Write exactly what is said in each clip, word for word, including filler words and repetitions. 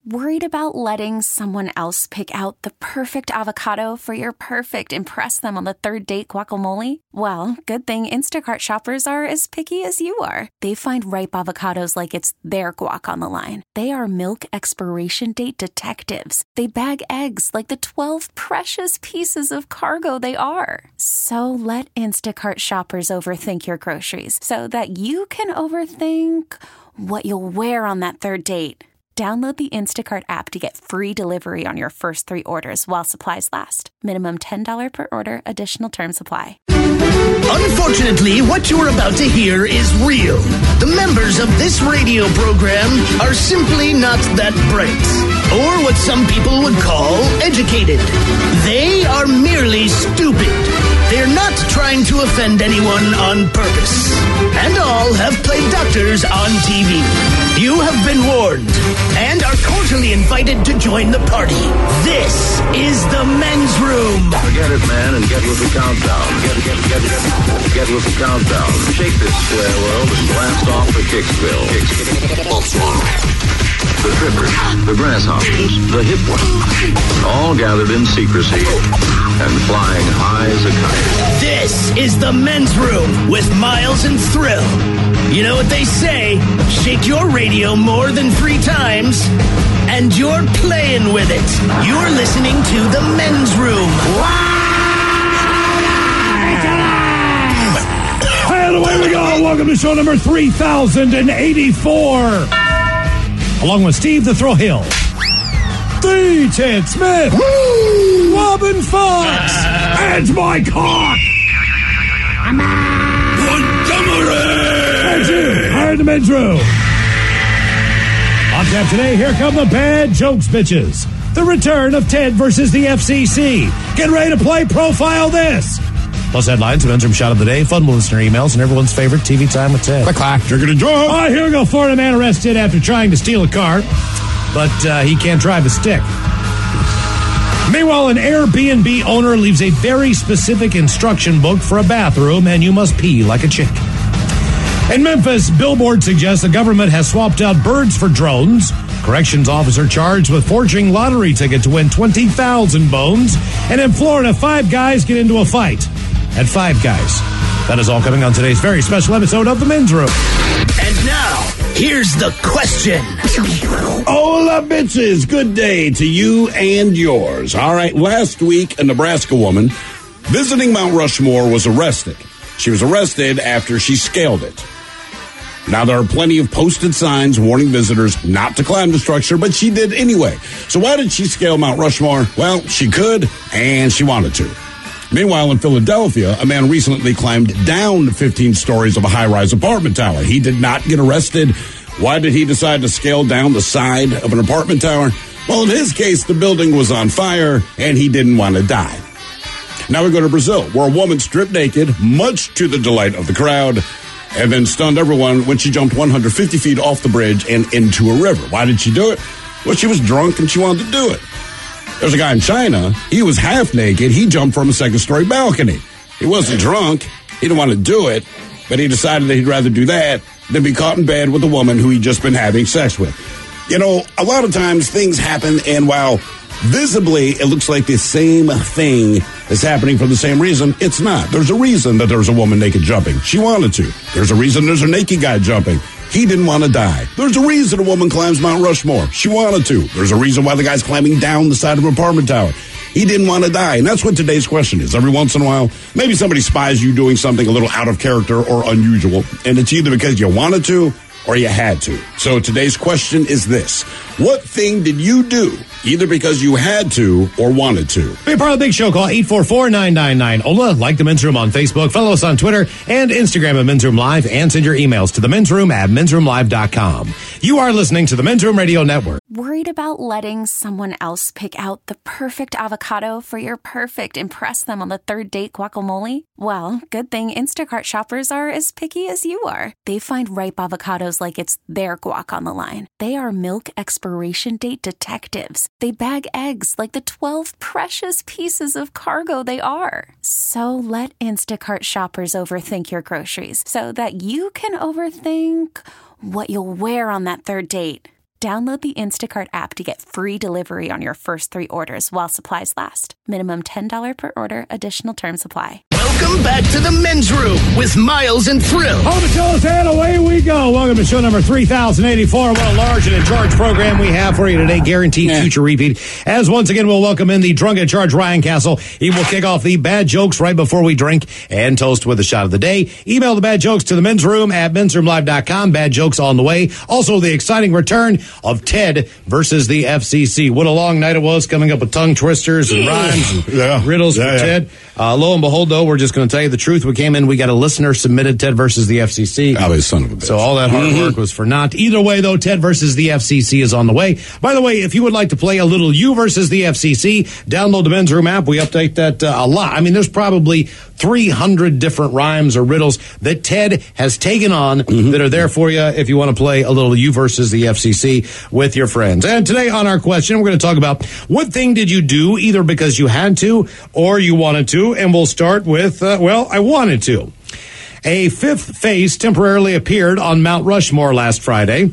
Worried about letting someone else pick out the perfect avocado for your perfect impress them on the third date guacamole? Well, good thing Instacart shoppers are as picky as you are. They find ripe avocados like it's their guac on the line. They are milk expiration date detectives. They bag eggs like the twelve precious pieces of cargo they are. So let Instacart shoppers overthink your groceries so that you can overthink what you'll wear on that third date. Download the Instacart app to get free delivery on your first three orders while supplies last. Minimum ten dollars per order. Additional terms apply. Unfortunately, what you're about to hear is real. The members of this radio program are simply not that bright, or what some people would call educated. They are merely stupid. They're not trying to offend anyone on purpose. And all have played doctors on T V. You have been warned and are cordially invited to join the party. This is the men's room. Forget it, man, and get with the countdown. Get, get, get, get, get with the countdown. Shake this square world and blast off the Kicksville. The trippers, the grasshoppers, the hip ones, all gathered in secrecy and flying high as a kite. This is the men's room with Miles and Thrill. You know what they say, shake your radio more than three times, and you're playing with it. You're listening to the men's room. And away we go. Welcome to show number three thousand eighty-four. Along with Steve the Thrill Hill, the Ted Smith, Woo! Robin Fox, and my cock. And you are in the men's room. On tap today, here come the bad jokes bitches. The return of Ted versus the F C C. Get ready to play Profile This. Plus headlines, the men's room shot of the day, fun listener emails, and everyone's favorite T V time with Ted. Click, clack, Trigger to draw. All right, here we go. Florida man arrested after trying to steal a car, but uh, he can't drive a stick. Meanwhile, an Airbnb owner leaves a very specific instruction book for a bathroom, and you must pee like a chick. In Memphis, Billboard suggests the government has swapped out birds for drones. Corrections officer charged with forging lottery ticket to win twenty thousand bones. And in Florida, five guys get into a fight at Five Guys. That is all coming on today's very special episode of The Men's Room. And now, here's the question. Hola, bitches. Good day to you and yours. All right, last week, a Nebraska woman visiting Mount Rushmore was arrested. She was arrested after she scaled it. Now, there are plenty of posted signs warning visitors not to climb the structure, but she did anyway. So why did she scale Mount Rushmore? Well, she could, and she wanted to. Meanwhile, in Philadelphia, a man recently climbed down fifteen stories of a high-rise apartment tower. He did not get arrested. Why did he decide to scale down the side of an apartment tower? Well, in his case, the building was on fire, and he didn't want to die. Now we go to Brazil, where a woman stripped naked, much to the delight of the crowd, and then stunned everyone when she jumped one hundred fifty feet off the bridge and into a river. Why did she do it? Well, she was drunk, and she wanted to do it. There's a guy in China. He was half naked. He jumped from a second-story balcony. He wasn't drunk. He didn't want to do it, but he decided that he'd rather do that than be caught in bed with a woman who he'd just been having sex with. You know, a lot of times things happen, and while visibly it looks like the same thing is happening for the same reason, it's not. There's a reason that there's a woman naked jumping. She wanted to. There's a reason there's a naked guy jumping. He didn't want to die. There's a reason a woman climbs Mount Rushmore. She wanted to. There's a reason why the guy's climbing down the side of an apartment tower. He didn't want to die. And that's what today's question is. Every once in a while, maybe somebody spies you doing something a little out of character or unusual, and it's either because you wanted to or you had to. So today's question is this. What thing did you do, either because you had to or wanted to? Be a part of the big show. Call eight four four, nine nine nine, O L A. Like The Men's Room on Facebook. Follow us on Twitter and Instagram at Men's Room Live. And send your emails to the men's room at men's room live dot com. You are listening to the Men's Room Radio Network. Worried about letting someone else pick out the perfect avocado for your perfect impress them on the third date guacamole? Well, good thing Instacart shoppers are as picky as you are. They find ripe avocados like it's their guac on the line. They are milk expiration date detectives. They bag eggs like the twelve precious pieces of cargo they are. So let Instacart shoppers overthink your groceries so that you can overthink what you'll wear on that third date. Download the Instacart app to get free delivery on your first three orders while supplies last. Minimum ten dollars per order. Additional terms apply. Welcome back to the men's room with Miles and Thrill. Home to Chillis, and away we go. Welcome to show number three thousand eighty-four. What a large and in charge program we have for you today. Guaranteed yeah. future repeat. As once again, we'll welcome in the drunk in charge Ryan Castle. He will kick off the bad jokes right before we drink and toast with a shot of the day. Email the bad jokes to the men's room at men's room live dot com. Bad jokes on the way. Also, the exciting return of Ted versus the F C C. What a long night it was, coming up with tongue twisters and rhymes and yeah. riddles yeah, for yeah. Ted. Uh, lo and behold, though, we're just going to tell you the truth. We came in, we got a listener submitted Ted versus the F C C. Oh, his son of a bitch. So all that hard mm-hmm. work was for naught. Either way, though, Ted versus the F C C is on the way. By the way, if you would like to play a little You versus the F C C, download the Men's Room app. We update that uh, a lot. I mean, there's probably three hundred different rhymes or riddles that Ted has taken on mm-hmm. that are there for you if you want to play a little You versus the F C C with your friends. And today on our question, we're going to talk about what thing did you do either because you had to or you wanted to, and we'll start with, uh, well, I wanted to. A fifth face temporarily appeared on Mount Rushmore last Friday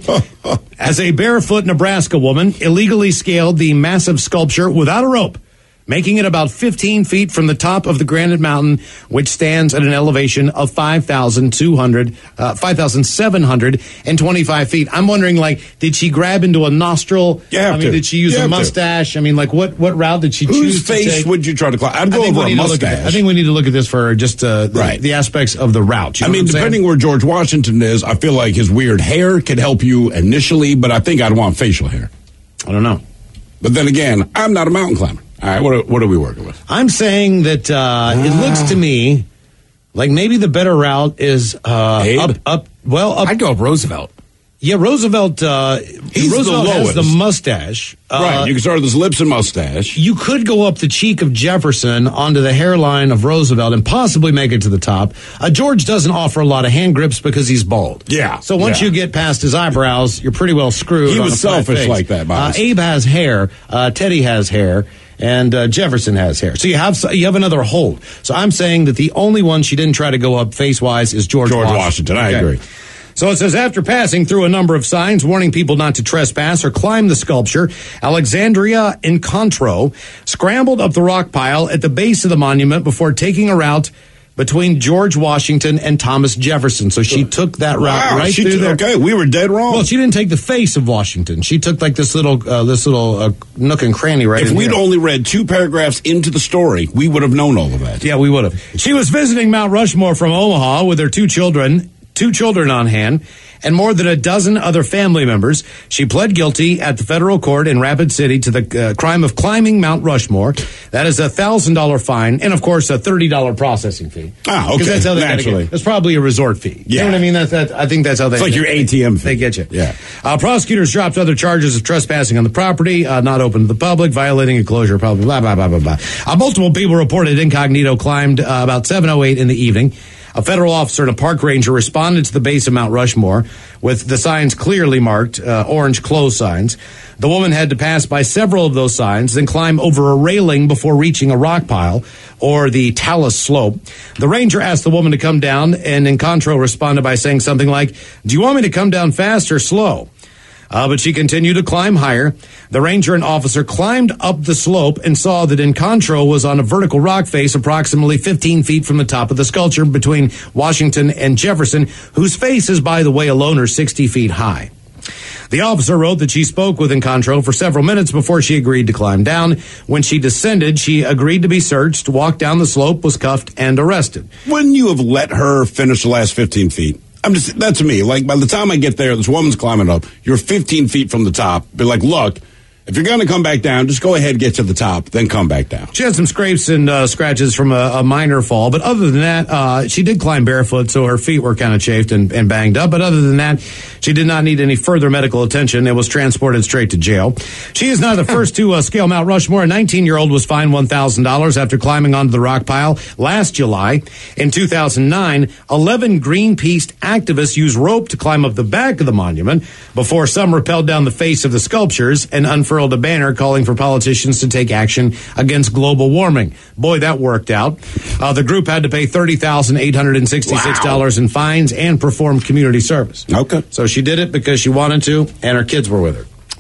as a barefoot Nebraska woman illegally scaled the massive sculpture without a rope, making it about fifteen feet from the top of the granite mountain, which stands at an elevation of five thousand two hundred, uh, five thousand seven hundred twenty-five feet. I'm wondering, like, did she grab into a nostril? You have I mean, to. did she use You a have mustache? to. I mean, like, what, what route did she Whose choose to face take? would you try to climb? I'd I go think over we a need to look at mustache. that. I think we need to look at this for just uh, the, right. the aspects of the route. You I know mean, what I'm depending saying? where George Washington is, I feel like his weird hair could help you initially, but I think I'd want facial hair. I don't know. But then again, I'm not a mountain climber. All right, what are, what are we working with? I'm saying that uh, ah. it looks to me like maybe the better route is uh, Abe? up, up. Well, up, I'd go up Roosevelt. Yeah, Roosevelt. Uh, He's Roosevelt the has lowest. the mustache. Uh, Right, you can start with his lips and mustache. You could go up the cheek of Jefferson onto the hairline of Roosevelt and possibly make it to the top. Uh, George doesn't offer a lot of hand grips because he's bald. Yeah. So once yeah. you get past his eyebrows, you're pretty well screwed. He on was a flat selfish face. like that, Miles. Uh, Abe has hair. Uh, Teddy has hair. And uh, Jefferson has hair. So you have you have another hold. So I'm saying that the only one she didn't try to go up face-wise is George, George Washington. Washington, I Okay. agree. So it says, after passing through a number of signs warning people not to trespass or climb the sculpture, Alexandria Incontro scrambled up the rock pile at the base of the monument before taking a route between George Washington and Thomas Jefferson. So she took that route Wow, right she through did, there. Okay, we were dead wrong. Well, she didn't take the face of Washington. She took like this little uh, this little uh, nook and cranny right if in we'd here. only read two paragraphs into the story, we would have known all of that. Yeah, we would have. She was visiting Mount Rushmore from Omaha with her two children, two children on hand, and more than a dozen other family members. She pled guilty at the federal court in Rapid City to the uh, crime of climbing Mount Rushmore. That is a one thousand dollars fine and, of course, a thirty dollars processing fee. Ah, okay. Because that's how they gotta Naturally. get. That's probably a resort fee. You Yeah. know what I mean? That's, that, I think that's how they... It's like your A T M fee. They get you. Yeah. Uh, prosecutors dropped other charges of trespassing on the property, uh, not open to the public, violating enclosure, probably blah, blah, blah, blah, blah. Uh, multiple people reported incognito climbed uh, about seven oh eight in the evening. A federal officer and a park ranger responded to the base of Mount Rushmore with the signs clearly marked, uh, orange close signs. The woman had to pass by several of those signs, then climb over a railing before reaching a rock pile or the talus slope. The ranger asked the woman to come down, and Incontro responded by saying something like, "Do you want me to come down fast or slow?" Uh, but she continued to climb higher. The ranger and officer climbed up the slope and saw that Incontro was on a vertical rock face approximately fifteen feet from the top of the sculpture between Washington and Jefferson, whose face is, by the way, alone or sixty feet high. The officer wrote that she spoke with Incontro for several minutes before she agreed to climb down. When she descended, she agreed to be searched, walked down the slope, was cuffed, and arrested. Wouldn't you have let her finish the last fifteen feet? I'm just, that's me. Like, by the time I get there, this woman's climbing up. You're fifteen feet from the top. Be like, look, if you're going to come back down, just go ahead, get to the top, then come back down. She had some scrapes and uh, scratches from a, a minor fall, but other than that, uh, she did climb barefoot, so her feet were kind of chafed and, and banged up. But other than that, she did not need any further medical attention and was transported straight to jail. She is not the first to uh, scale Mount Rushmore. A nineteen-year-old was fined one thousand dollars after climbing onto the rock pile last July. In two thousand nine, eleven Greenpeace activists used rope to climb up the back of the monument before some rappelled down the face of the sculptures and unfurled a banner calling for politicians to take action against global warming. Boy, that worked out. Uh, the group had to pay thirty thousand eight hundred sixty-six dollars Wow. in fines and perform community service. Okay. So she did it because she wanted to, and her kids were with her.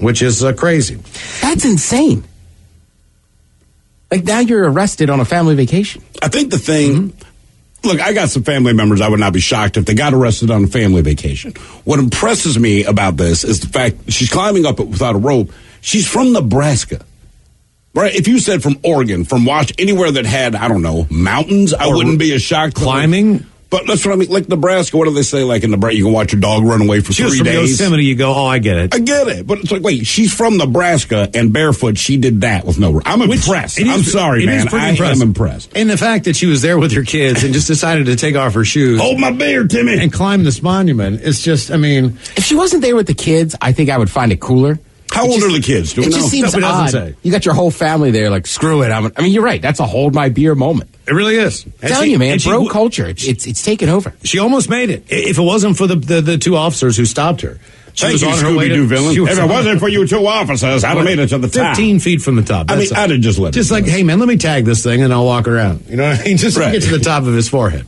which is uh, crazy. That's insane. Like, now you're arrested on a family vacation. I think the thing, mm-hmm. look, I got some family members I would not be shocked if they got arrested on a family vacation. What impresses me about this is the fact she's climbing up it without a rope. She's from Nebraska. Right? If you said from Oregon, from Wash, anywhere that had, I don't know, mountains, I wouldn't be as shocked. Climbing? But that's what I mean. Like Nebraska, what do they say? Like in Nebraska, you can watch your dog run away for she three was from days. Yosemite, you go, oh, I get it. I get it. But it's like, wait, she's from Nebraska and barefoot. She did that with no. I'm Which, impressed. is, I'm sorry, man. I impressive. am impressed. And the fact that she was there with her kids and just decided to take off her shoes. Hold my beer, Timmy. And climb this monument. It's just, I mean. If she wasn't there with the kids, I think I would find it cooler. How old just, are the kids? Do we it know? just seems no, odd. Say. You got your whole family there, like, screw it. I'm, I mean, you're right. That's a hold my beer moment. It really is. I'm telling she, you, man, bro she, culture, it's, it's it's taken over. She almost made it. If it wasn't for the, the, the two officers who stopped her. She Thank was you, on her way to, villain. was If it wasn't for you two officers, I'd have made it to the top. fifteen feet from the top. I mean, That's I'd have just let Just it like, go. hey, man, let me tag this thing and I'll walk around. You know what I mean? Just right. to get to the top of his forehead.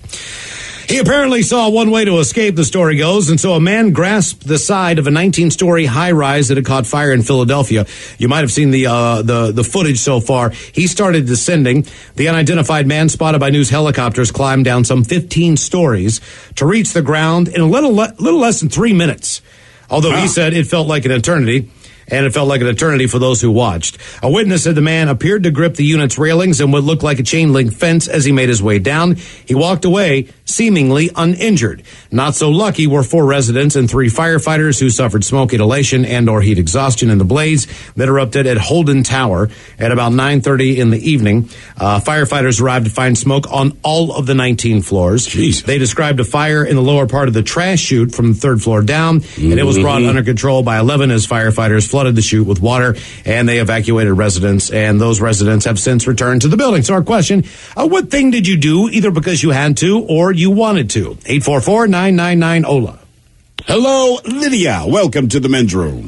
He apparently saw one way to escape, the story goes, and so a man grasped the side of a nineteen-story high-rise that had caught fire in Philadelphia. You might have seen the uh, the the footage so far. He started descending. The unidentified man, spotted by news helicopters, climbed down some fifteen stories to reach the ground in a little le- little less than three minutes. Although wow. he said it felt like an eternity. And it felt like an eternity for those who watched. A witness said the man appeared to grip the unit's railings and what looked like a chain link fence as he made his way down. He walked away, seemingly uninjured. Not so lucky were four residents and three firefighters who suffered smoke inhalation and or heat exhaustion in the blaze that erupted at Holden Tower at about nine thirty in the evening. Uh, firefighters arrived to find smoke on all of the nineteen floors. Jeez. They described a fire in the lower part of the trash chute from the third floor down, mm-hmm. and it was brought under control by eleven as firefighters flooded the chute with water, and they evacuated residents, and those residents have since returned to the building. So our question, uh, what thing did you do, either because you had to or you wanted to? eight four four, nine nine nine, O L A. Hello, Lydia. Welcome to the men's room.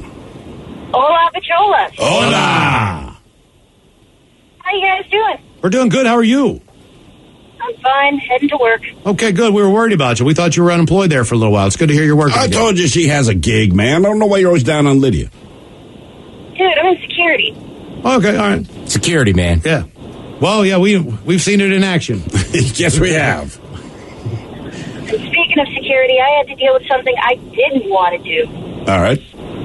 Hola, Pachola. Hola. How you guys doing? We're doing good. How are you? I'm fine, heading to work. Okay, good. We were worried about you. We thought you were unemployed there for a little while. It's good to hear you're working I again. told you she has a gig, man. I don't know why you're always down on Lydia. Dude, I'm in security. Okay, all right. Security, man. Yeah. Well, yeah, we, we've seen it in action. Yes, we have. And speaking of security, I had to deal with something I didn't want to do. All right.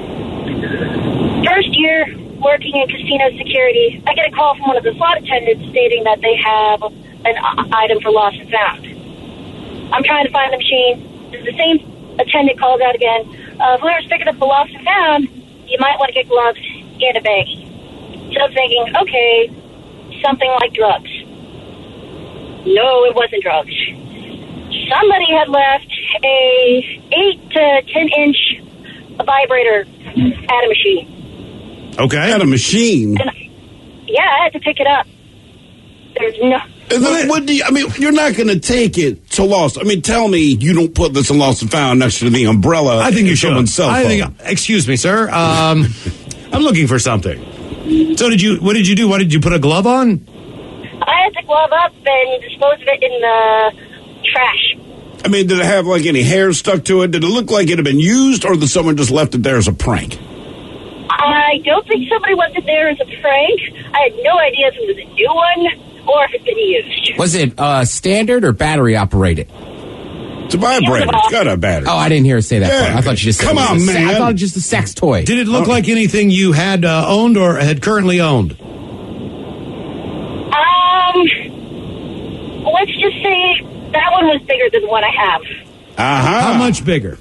First year working in casino security, I get a call from one of the slot attendants stating that they have an item for lost and found. I'm trying to find the machine. The same attendant calls out again. Uh, whoever's picking up the lost and found, you might want to get gloves and a baggie. So I'm thinking, okay, something like drugs. No, it wasn't drugs. Somebody had left a eight to ten inch vibrator at a machine. Okay. At a machine? And, yeah, I had to pick it up. There's no... And then, what do you, I mean, you're not going to take it to Lost. I mean, tell me you don't put this in Lost and Found next to the umbrella. I think you of should. someone's cell I phone. think. Excuse me, sir. Um, I'm looking for something. So did you? What did you do? What did you put a glove on? I had to glove up and dispose of it in the trash. I mean, did it have like any hair stuck to it? Did it look like it had been used, or did someone just left it there as a prank? I don't think somebody left it there as a prank. I had no idea if it was a new one or if it's been used. Was it uh, standard or battery operated? It's a vibrator. It's got a battery. Oh, I didn't hear her say that Yeah. part. I thought you just said Come it was on, a se- man. I thought it was just a sex toy. Did it look like anything you had uh, owned or had currently owned? Um, let's just say that one was bigger than the one I have. Uh-huh. How much bigger?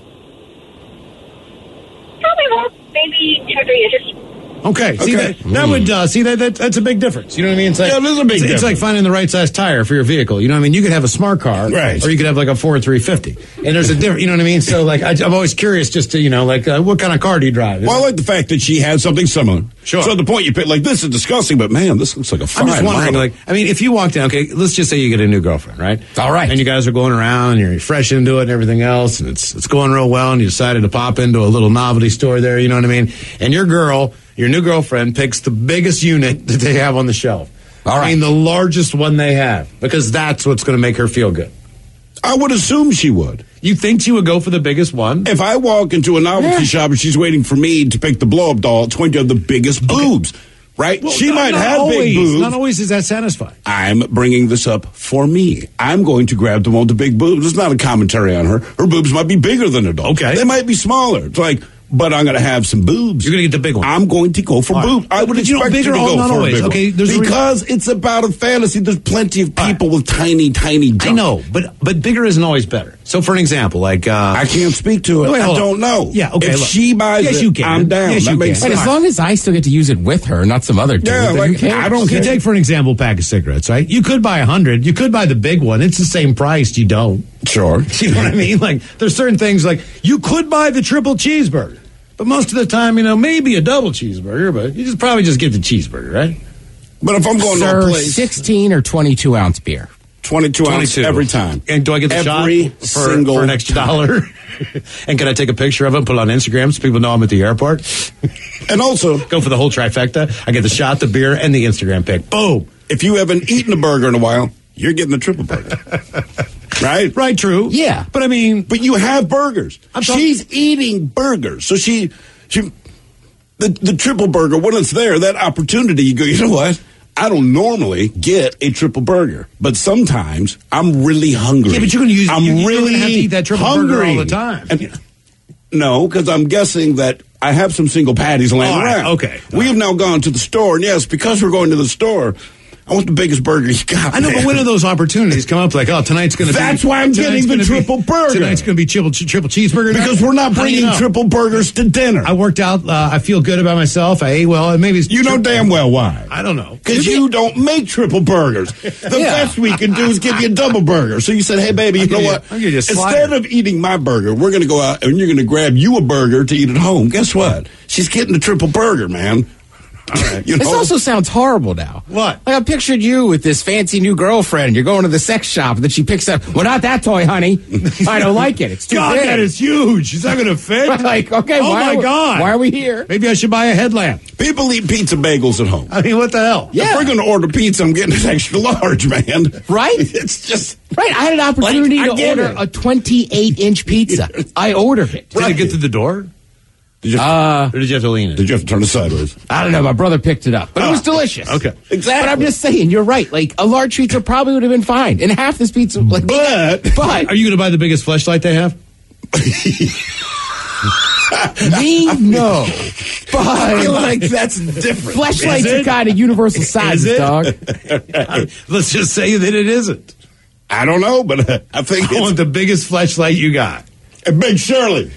Probably about maybe two or three inches. Okay, see Okay. that, that would uh, see that, that that's a big difference. You know what I mean? It's like, Yeah, it is a big it's, it's difference. like finding the right size tire for your vehicle. You know what I mean? You could have a smart car, Right. or you could have like a Ford three fifty, and there's a different. You know what I mean? So like, I, I'm always curious, just to you know, like, uh, what kind of car do you drive? Well, I like the fact that she had something similar. Sure. So at the point you picked, like, this is disgusting, but man, this looks like a fine I'm just wondering, model. like, I mean, if you walk down, okay, let's just say you get a new girlfriend, right? All right. And you guys are going around, and you're fresh into it and everything else, and it's it's going real well, and you decided to pop into a little novelty store there, you know what I mean? And your girl, your new girlfriend, picks the biggest unit that they have on the shelf. All right. I mean, the largest one they have, because that's what's going to make her feel good. I would assume she would. You think she would go for the biggest one? If I walk into a novelty yeah. shop and she's waiting for me to pick the blow-up doll, it's going to have the biggest boobs, okay. right? Well, she not, might not have always. big boobs. Not always is that satisfying. I'm bringing this up for me. I'm going to grab the one with the big boobs. It's not a commentary on her. Her boobs might be bigger than her doll. Okay. They might be smaller. It's like... But I'm going to have some boobs. You're going to get the big one. I'm going to go for right. boobs. I would but expect you, know, bigger, you to go not for always. a big okay, one. Because re- it's about a fantasy. There's plenty of people right. with tiny, tiny junk. I know, but but bigger isn't always better. So, for an example, like... Uh, I can't speak to it. Wait, I don't know. Yeah, okay. If look. she buys yes, it, you can. I'm down. Yes, that you makes can. sense. But as long as I still get to use it with her, not some other dude, yeah, then like, who cares? I don't You care. take, for an example, a pack of cigarettes, right? You could buy a hundred. You could buy the big one. It's the same price. You don't. Sure. You know what I mean? Like, there's certain things like, you could buy the triple cheeseburger. But most of the time, you know, maybe a double cheeseburger, but you just probably just get the cheeseburger, right? But if I'm going Sir, to a place... sixteen or twenty-two ounce beer? twenty-two, twenty-two ounce every time. And do I get the every shot for, single for an extra dollar? And can I take a picture of it and put it on Instagram so people know I'm at the airport? And also... Go for the whole trifecta. I get the shot, the beer, and the Instagram pic. Boom. If you haven't eaten a burger in a while, you're getting the triple burger. Right? Right, true. Yeah. But I mean... But you have burgers. I'm talking- She's eating burgers. So she... she the, the triple burger, when it's there, that opportunity, you go, you know what? I don't normally get a triple burger, but sometimes I'm really hungry. Yeah, but you're going to use. I'm you, you're really going to have to eat that triple hungry. burger all the time. And, no, because I'm guessing that I have some single patties laying all right, around. Okay, we have now gone to the store, and yes, because we're going to the store, I want the biggest burger you got. I know, man. but when do those opportunities come up? Like, oh, tonight's going to be. That's why I'm getting the triple be, burger. Tonight's going to be triple, triple cheeseburger. Because night? we're not How bringing you know? triple burgers to dinner. I worked out. Uh, I feel good about myself. I ate well. And maybe it's you know tri- damn well why. I don't know. Because you don't make triple burgers. The Yeah. best we can do is give you a double burger. So you said, hey, baby, you I'll know give you- what? I'll give you a Instead slider. of eating my burger, we're going to go out and you're going to grab you a burger to eat at home. Guess what? She's getting the triple burger, man. All right. You know? This also sounds horrible now. What? Like I pictured you with this fancy new girlfriend. You're going to the sex shop, and then she picks up, well, not that toy, honey. I don't like it. It's too God, big. that is huge. Is that going to fit? Like, okay, oh why my are we, God. why are we here? Maybe I should buy a headlamp. People eat pizza bagels at home. I mean, what the hell? Yeah. If we're going to order pizza, I'm getting an extra large, man. Right? It's just... Right, I had an opportunity Like, I to get order it. a twenty-eight inch pizza. I ordered it. Did it get to the door? Did you, Uh, Or did you have to lean it? did you have to turn it sideways? I don't know. My brother picked it up, but it was Oh, delicious. okay. Exactly. But I'm just saying, you're right. Like a large pizza probably would have been fine, and half this pizza, like, But... but Are you going to buy the biggest fleshlight they have? me, no. I feel But like that's different. fleshlights Is it? are kind of universal sizes, it? dog. Let's just say that it isn't. I don't know, but uh, I think I it's want the biggest fleshlight you got. a Big Shirley.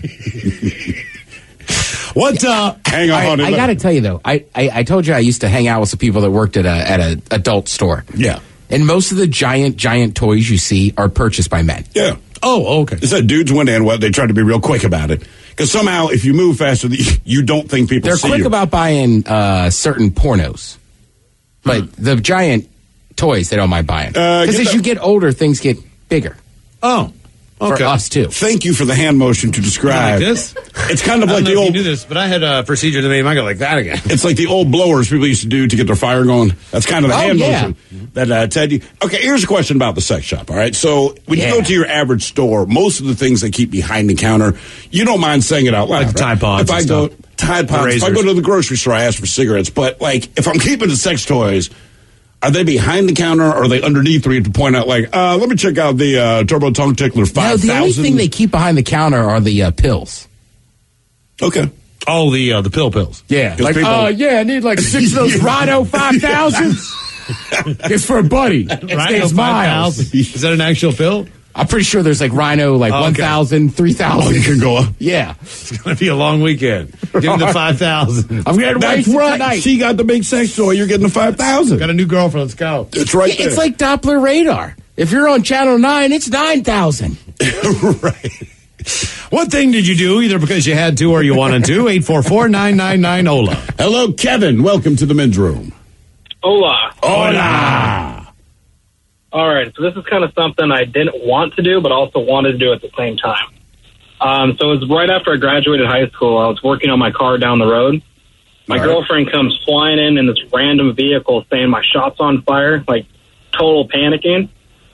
What? Uh, Hang on, I, honey. I let- got to tell you though, I, I I told you I used to hang out with some people that worked at a at a adult store. Yeah. And most of the giant giant toys you see are purchased by men. Yeah. oh, okay. It's that dudes went in, what they tried to be real quick about it. Because somehow, if you move faster, you don't think people They're see quick you. about buying uh, certain pornos, but the giant toys they don't mind buying. Uh, Because get as the- you get older, things get bigger Oh, okay. for us too. Thank you for the hand motion to describe. Like this? It's kind of I like don't the know if old. you knew this, but I had a procedure that made mine go like that again. It's like the old blowers people used to do to get their fire going. That's kind of the Oh, hand yeah. motion that uh, Ted. You, okay, here's a question about the sex shop. All right, so when you Yeah. go to your average store, most of the things they keep behind the counter, you don't mind saying it out loud. Like right? Tide Pods If I and go stuff. Tide Pods, if I Razors. go to the grocery store, I ask for cigarettes. But like, if I'm keeping the sex toys. Are they behind the counter or are they underneath where you have to point out, like, uh, let me check out the uh, Turbo Tongue Tickler No, five the only thousand? thing they keep behind the counter are the uh, pills. Okay. Oh, the uh, the pill pills. Yeah, 'Cause like people- uh, yeah, I need like six of those Rhino five thousands. It's for a buddy. His Rhino name's Miles. five thousand. Is that an actual pill? I'm pretty sure there's like Rhino like Okay. one thousand, three thousand. Oh, you can go up. Yeah, It's going to be a long weekend. Give me the five thousand. I'm getting That's wasted right. tonight. She got the big sex toy. You're getting the five thousand. Got a new girlfriend. Let's go. It's right there. It's like Doppler radar. If you're on channel nine, it's nine thousand. Right. What thing did you do, either because you had to or you wanted to? eight four four, nine nine nine, O L A. Hello, Kevin. Welcome to the men's room. Hola. Hola. All right, so this is kind of something I didn't want to do, but also wanted to do at the same time. Um, so it was right after I graduated high school. I was working on my car down the road. My All right. girlfriend comes flying in in this random vehicle saying my shop's on fire, like total panicking.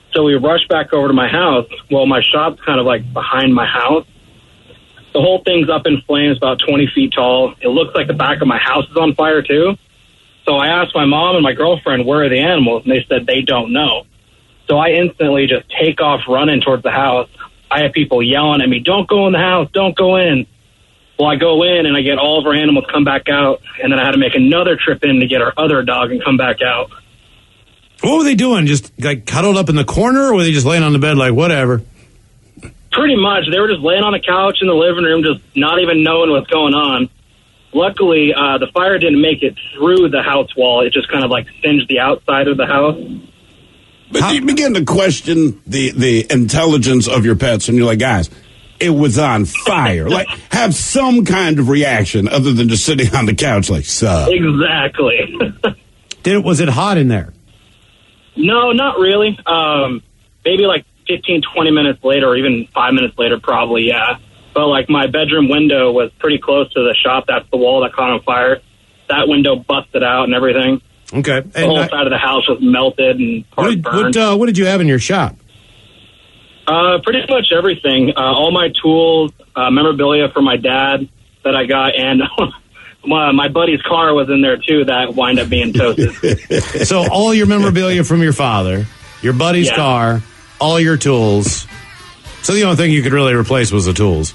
So we rushed back over to my house. Well, my shop's kind of like behind my house. The whole thing's up in flames, about twenty feet tall. It looks like the back of my house is on fire, too. So I asked my mom and my girlfriend, where are the animals? And they said they don't know. So I instantly just take off running towards the house. I have people yelling at me, don't go in the house, don't go in. Well, I go in and I get all of our animals come back out. And then I had to make another trip in to get our other dog and come back out. What were they doing? Just like cuddled up in the corner, or were they just laying on the bed like whatever? Pretty much. They were just laying on the couch in the living room, just not even knowing what's going on. Luckily, uh, the fire didn't make it through the house wall. It just kind of like singed the outside of the house. But How? You begin to question the, the intelligence of your pets, and you're like, guys, it was on fire. Like, have some kind of reaction other than just sitting on the couch like, sup. Exactly. Did it, was it hot in there? No, not really. Um, maybe like fifteen, twenty minutes later, or even five minutes later, probably, yeah. But, like, my bedroom window was pretty close to the shop. That's the wall that caught on fire. That window busted out and everything. Okay. The and whole I, side of the house was melted and part what did, burned. What, uh, what did you have in your shop? Uh, pretty much everything. Uh, all my tools, uh, memorabilia for my dad that I got, and my, my buddy's car was in there, too, that wound up being toasted. So all your memorabilia from your father, your buddy's yeah. car, all your tools. So the only thing you could really replace was the tools.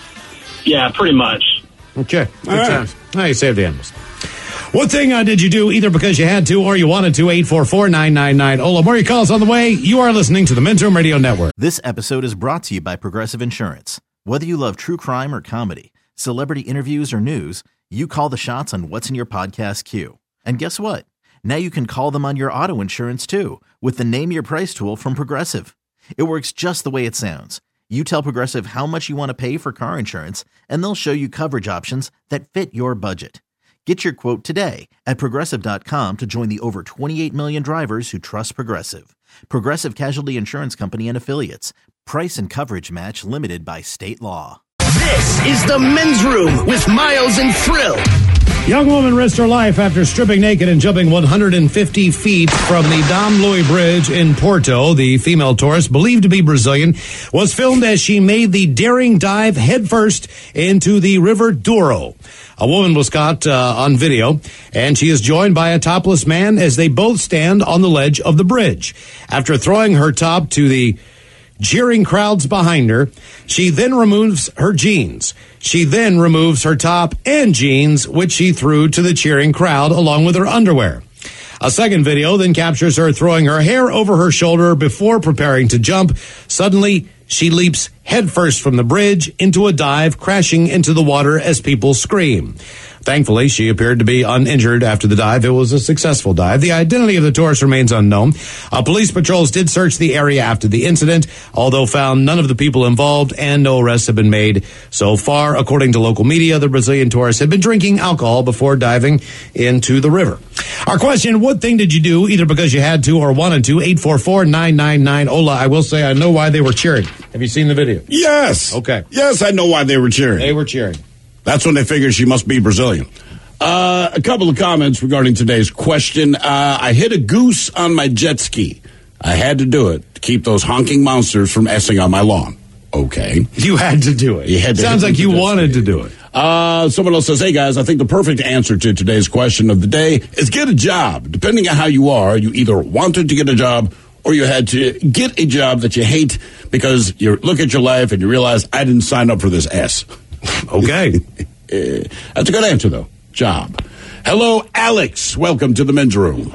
Yeah, pretty much. Okay. Good right. times. Now you saved the animals. What thing uh, did you do either because you had to or you wanted to? eight four four, nine nine nine, O L A. More your calls on the way. You are listening to the Men's Room Radio Network. This episode is brought to you by Progressive Insurance. Whether you love true crime or comedy, celebrity interviews or news, you call the shots on what's in your podcast queue. And guess what? Now you can call them on your auto insurance too with the Name Your Price tool from Progressive. It works just the way it sounds. You tell Progressive how much you want to pay for car insurance, and they'll show you coverage options that fit your budget. Get your quote today at Progressive dot com to join the over twenty-eight million drivers who trust Progressive. Progressive Casualty Insurance Company and Affiliates. Price and coverage match limited by state law. This is the Men's Room with Miles and Thrill. Young woman risked her life after stripping naked and jumping one hundred fifty feet from the Dom Luís Bridge in Porto. The female tourist, believed to be Brazilian, was filmed as she made the daring dive headfirst into the River Douro. A woman was caught uh, on video, and she is joined by a topless man as they both stand on the ledge of the bridge. After throwing her top to the jeering crowds behind her, she then removes her jeans. She then removes her top and jeans, which she threw to the cheering crowd along with her underwear. A second video then captures her throwing her hair over her shoulder before preparing to jump. Suddenly, she leaps headfirst from the bridge into a dive, crashing into the water as people scream. Thankfully, she appeared to be uninjured after the dive. It was a successful dive. The identity of the tourist remains unknown. Uh, police patrols did search the area after the incident, although found none of the people involved and no arrests have been made so far. According to local media, the Brazilian tourist had been drinking alcohol before diving into the river. Our question, what thing did you do either because you had to or wanted to? eight four four, nine nine nine, O L A. I will say I know why they were cheering. Have you seen the video? Yes. Okay. Yes, I know why they were cheering. They were cheering. That's when they figured she must be Brazilian. Uh, a couple of comments regarding today's question. Uh, I hit a goose on my jet ski. I had to do it to keep those honking monsters from essing on my lawn. Okay. You had to do it. You had to Sounds like you wanted ski. to do it. Uh, someone else says, hey, guys, I think the perfect answer to today's question of the day is get a job. Depending on how you are, you either wanted to get a job or you had to get a job that you hate because you look at your life and you realize I didn't sign up for this S. Okay. uh, that's a good answer, though. Job. Hello, Alex. Welcome to the Men's Room.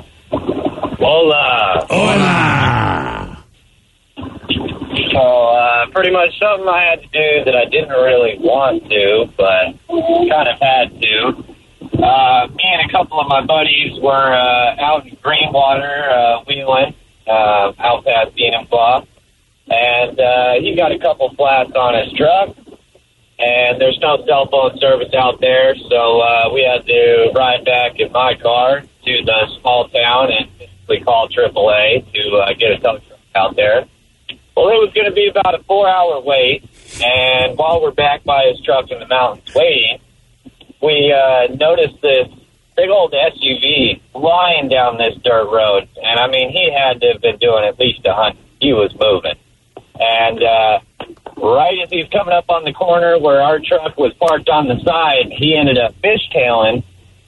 Hola. Hola. So, uh, pretty much something I had to do that I didn't really want to, but kind of had to. Uh, me and a couple of my buddies were uh, out in Greenwater uh, wheeling uh, out past Enumclaw, and uh, he got a couple flats on his truck. And there's no cell phone service out there, so uh, we had to ride back in my car to the small town and basically call triple A to uh, get a tow truck out there. Well, it was going to be about a four-hour wait, and while we're back by his truck in the mountains waiting, we uh, noticed this big old S U V flying down this dirt road, and And, I mean, he had to have been doing at least a hundred. He was moving. And uh, right as he's coming up on the corner where our truck was parked on the side, he ended up fishtailing,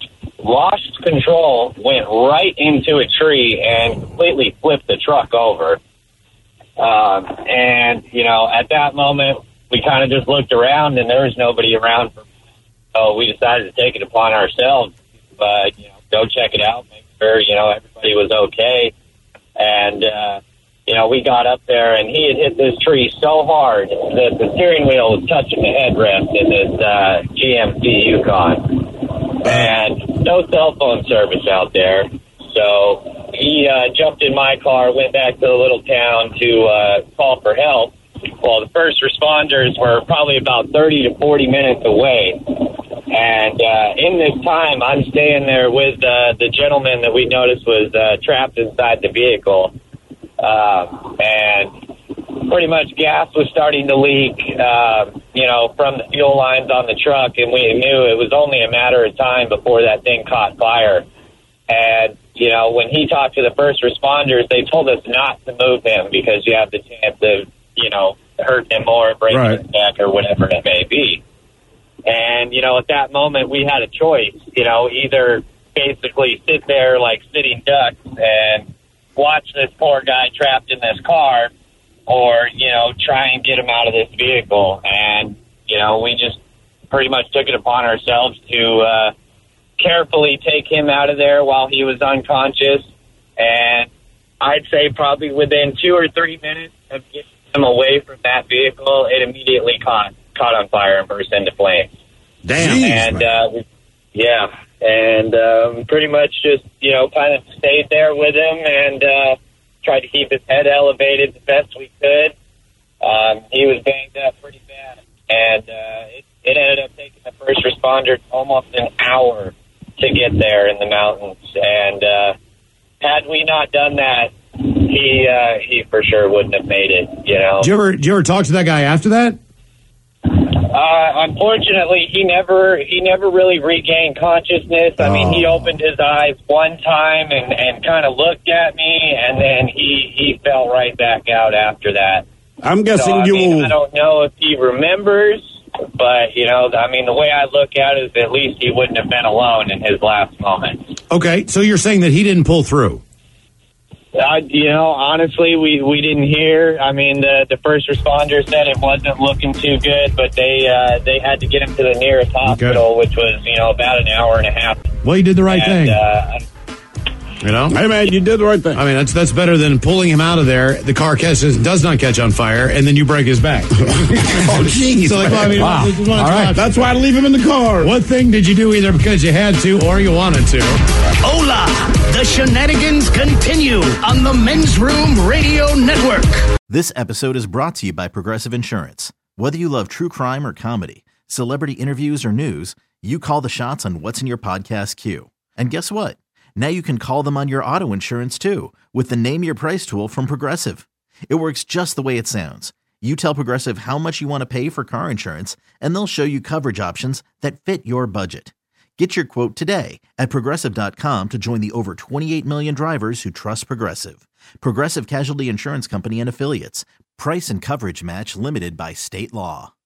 lost control, went right into a tree, and completely flipped the truck over. Um, and, you know, at that moment, we kind of just looked around, and there was nobody around. For, so we decided to take it upon ourselves, uh, you know, go check it out, make sure, you know, everybody was okay. And, uh, you know, we got up there, and he had hit this tree so hard that the steering wheel was touching the headrest in this uh, G M C Yukon. And no cell phone service out there. So he uh, jumped in my car, went back to the little town to uh, call for help. Well, the first responders were probably about thirty to forty minutes away. And uh, in this time, I'm staying there with uh, the gentleman that we noticed was uh, trapped inside the vehicle. Uh, and pretty much gas was starting to leak, uh, you know, from the fuel lines on the truck. And we knew it was only a matter of time before that thing caught fire. And, you know, when he talked to the first responders, they told us not to move him because you have the chance of, you know, hurting him more, breaking right. his neck or whatever it may be. And, you know, at that moment, we had a choice, you know, either basically sit there like sitting ducks and watch this poor guy trapped in this car or, you know, try and get him out of this vehicle. And, you know, we just pretty much took it upon ourselves to uh, carefully take him out of there while he was unconscious. And I'd say probably within two or three minutes of getting him away from that vehicle, it immediately caught caught on fire and burst into flames. Damn. And, uh, yeah, and um, pretty much just, you know, kind of stayed there with him and uh, tried to keep his head elevated the best we could. Um, he was banged up pretty bad, and uh, it, it ended up taking the first responders almost an hour to get there in the mountains. And uh, had we not done that, he uh, he for sure wouldn't have made it, you know. Did you ever, did you ever talk to that guy after that? Uh, unfortunately, he never he never really regained consciousness. I Oh. mean, he opened his eyes one time and, and kind of looked at me, and then he, he fell right back out after that. I'm guessing so, I you mean, will... I don't know if he remembers, but, you know, I mean, the way I look at it is at least he wouldn't have been alone in his last moments. Okay, so you're saying that he didn't pull through? Uh, you know, honestly, we, we didn't hear. I mean, the the first responder said it wasn't looking too good, but they uh, they had to get him to the nearest hospital, okay. which was, you know, about an hour and a half. Well, you did the right and, thing. Uh, you know? Hey, man, you did the right thing. I mean, that's that's better than pulling him out of there. The car catches, does not catch on fire, and then you break his back. Oh, jeez. So, like, well, I mean, wow. All right. That's why I leave him in the car. What thing did you do either because you had to or you wanted to? Hola! The shenanigans continue on the Men's Room Radio Network. This episode is brought to you by Progressive Insurance. Whether you love true crime or comedy, celebrity interviews or news, you call the shots on what's in your podcast queue. And guess what? Now you can call them on your auto insurance too with the Name Your Price tool from Progressive. It works just the way it sounds. You tell Progressive how much you want to pay for car insurance, and they'll show you coverage options that fit your budget. Get your quote today at Progressive dot com to join the over twenty-eight million drivers who trust Progressive. Progressive Casualty Insurance Company and Affiliates. Price and coverage match limited by state law.